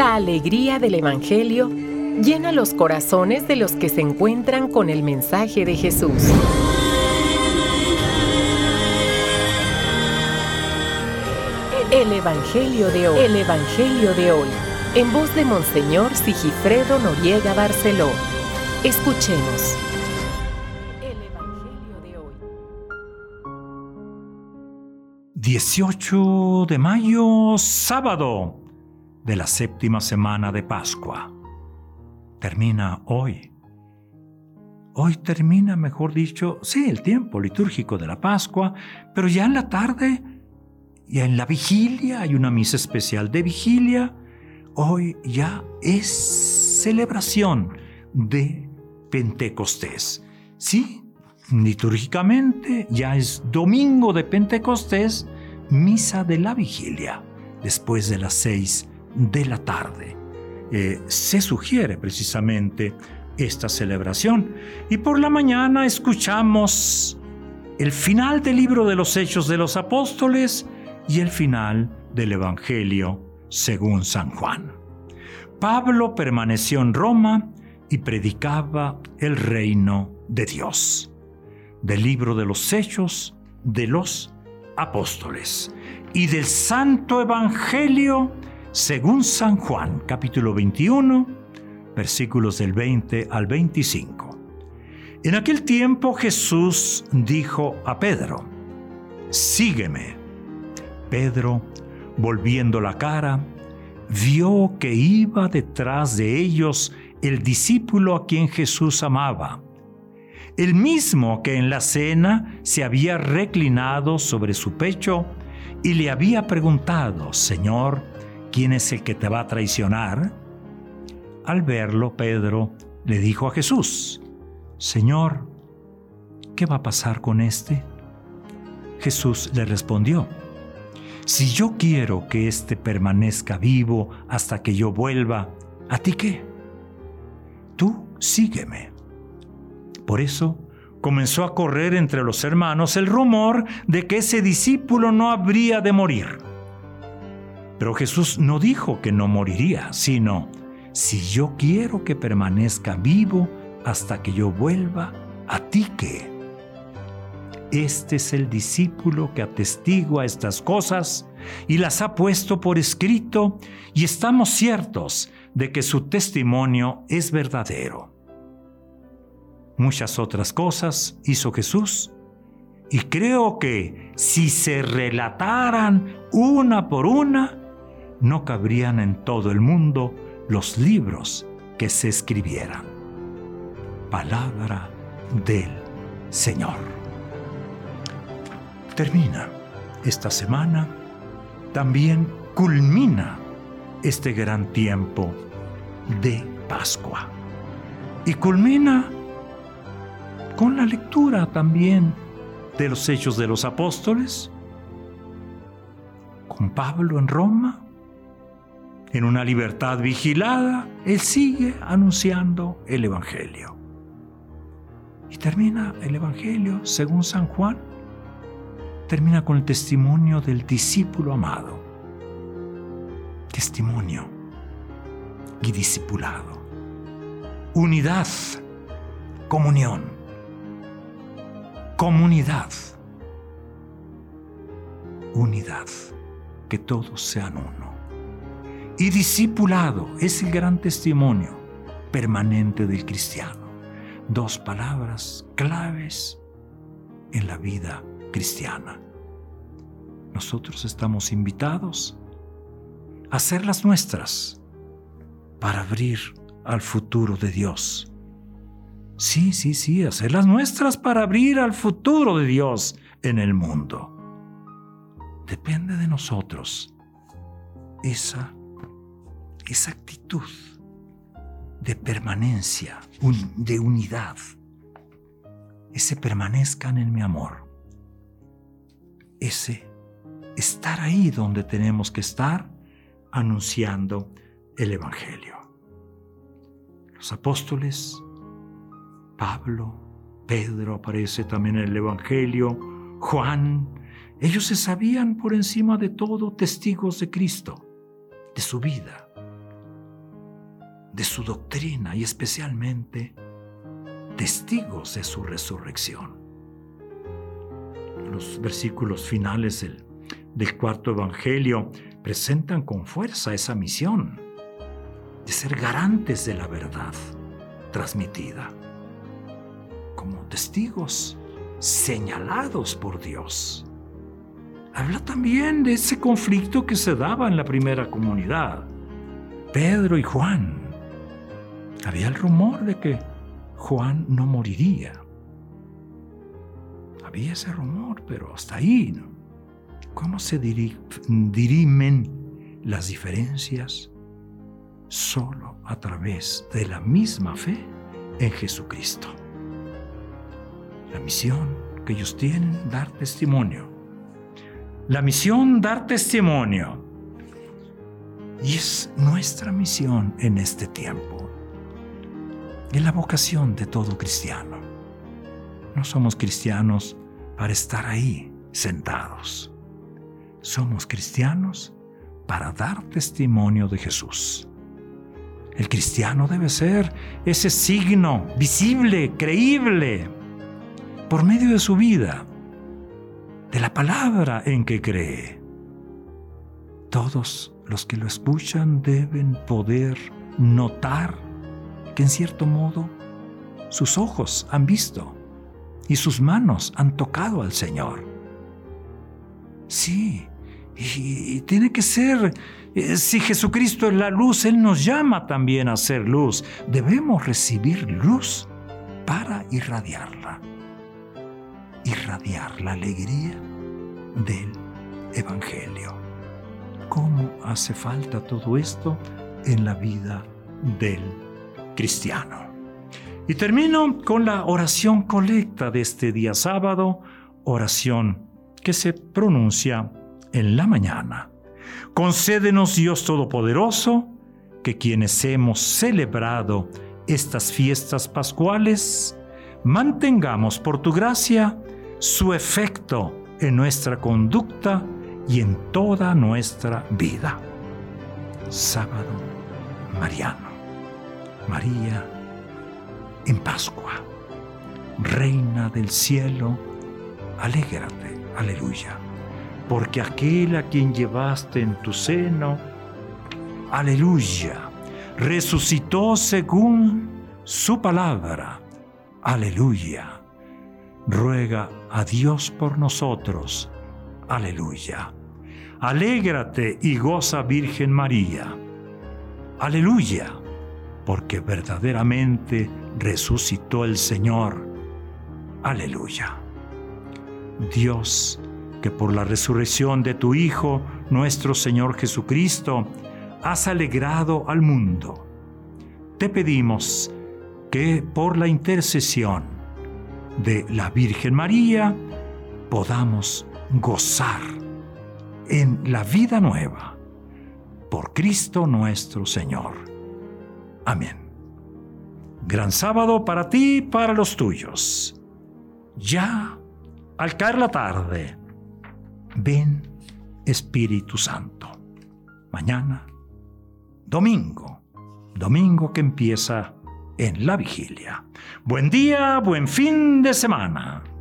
La alegría del Evangelio llena los corazones de los que se encuentran con el mensaje de Jesús. El Evangelio de hoy. El Evangelio de hoy. En voz de Monseñor Sigifredo Noriega Barceló. Escuchemos. El Evangelio de hoy. 18 de mayo, sábado de la séptima semana de Pascua. Termina hoy. Hoy termina, mejor dicho, sí, el tiempo litúrgico de la Pascua, pero ya en la tarde, ya en la vigilia, hay una misa especial de vigilia. Hoy ya es celebración de Pentecostés. Sí, litúrgicamente ya es domingo de Pentecostés, misa de la vigilia, después de las 6 de la tarde. Se sugiere precisamente esta celebración. Y por la mañana escuchamos el final del libro de los Hechos de los Apóstoles y el final del Evangelio según San Juan. Pablo permaneció en Roma y predicaba el reino de Dios. Del libro de los Hechos de los Apóstoles y del Santo Evangelio según San Juan, capítulo 21, versículos del 20 al 25. En aquel tiempo Jesús dijo a Pedro: «Sígueme». Pedro, volviendo la cara, vio que iba detrás de ellos el discípulo a quien Jesús amaba, el mismo que en la cena se había reclinado sobre su pecho y le había preguntado: «Señor, ¿quién es el que te va a traicionar?». Al verlo, Pedro le dijo a Jesús: «Señor, ¿qué va a pasar con este?». Jesús le respondió: «Si yo quiero que éste permanezca vivo hasta que yo vuelva, ¿a ti qué? Tú sígueme». Por eso comenzó a correr entre los hermanos el rumor de que ese discípulo no habría de morir. Pero Jesús no dijo que no moriría, sino: «Si yo quiero que permanezca vivo hasta que yo vuelva, ¿a ti qué?». Este es el discípulo que atestigua estas cosas y las ha puesto por escrito, y estamos ciertos de que su testimonio es verdadero. Muchas otras cosas hizo Jesús, y creo que si se relataran una por una, no cabrían en todo el mundo los libros que se escribieran. Palabra del Señor. Termina esta semana, también culmina este gran tiempo de Pascua. Y culmina con la lectura también de los Hechos de los Apóstoles, con Pablo en Roma, en una libertad vigilada. Él sigue anunciando el Evangelio. Y termina el Evangelio según San Juan, termina con el testimonio del discípulo amado. Testimonio y discipulado. Unidad, comunión, comunidad, unidad, que todos sean uno. Y discipulado es el gran testimonio permanente del cristiano. Dos palabras claves en la vida cristiana. Nosotros estamos invitados a hacerlas nuestras para abrir al futuro de Dios. Sí, hacerlas nuestras para abrir al futuro de Dios en el mundo. Depende de nosotros esa actitud de permanencia, de unidad, ese permanezcan en mi amor, ese estar ahí donde tenemos que estar anunciando el Evangelio. Los apóstoles, Pablo, Pedro aparece también en el Evangelio, Juan, ellos se sabían por encima de todo testigos de Cristo, de su vida, de su doctrina y especialmente testigos de su resurrección. Los versículos finales del cuarto evangelio presentan con fuerza esa misión de ser garantes de la verdad transmitida, como testigos señalados por Dios. Habla también de ese conflicto que se daba en la primera comunidad. Pedro y Juan. Había el rumor de que Juan no moriría. Había ese rumor, pero hasta ahí, ¿no? ¿Cómo se dirimen las diferencias? Solo a través de la misma fe en Jesucristo. La misión que ellos tienen, dar testimonio. La misión, dar testimonio. Y es nuestra misión en este tiempo. Es la vocación de todo cristiano. No somos cristianos para estar ahí sentados. Somos cristianos para dar testimonio de Jesús. El cristiano debe ser ese signo visible, creíble, por medio de su vida, de la palabra en que cree. Todos los que lo escuchan deben poder notar que en cierto modo sus ojos han visto y sus manos han tocado al Señor. Sí, y tiene que ser, si Jesucristo es la luz, Él nos llama también a ser luz. Debemos recibir luz para irradiarla la alegría del Evangelio. ¿Cómo hace falta todo esto en la vida del cristiano? Y termino con la oración colecta de este día sábado, oración que se pronuncia en la mañana. Concédenos, Dios Todopoderoso, que quienes hemos celebrado estas fiestas pascuales, mantengamos por tu gracia su efecto en nuestra conducta y en toda nuestra vida. Sábado mariano. María en Pascua, Reina del cielo, alégrate, aleluya, porque aquel a quien llevaste en tu seno, aleluya, resucitó según su palabra, aleluya. Ruega a Dios por nosotros, aleluya. Alégrate y goza, Virgen María, aleluya, porque verdaderamente resucitó el Señor, aleluya. Dios, que por la resurrección de tu Hijo, nuestro Señor Jesucristo, has alegrado al mundo, te pedimos que por la intercesión de la Virgen María podamos gozar en la vida nueva por Cristo nuestro Señor. Amén. Gran sábado para ti y para los tuyos. Ya al caer la tarde, ven Espíritu Santo. Mañana, domingo que empieza en la vigilia. Buen día, buen fin de semana.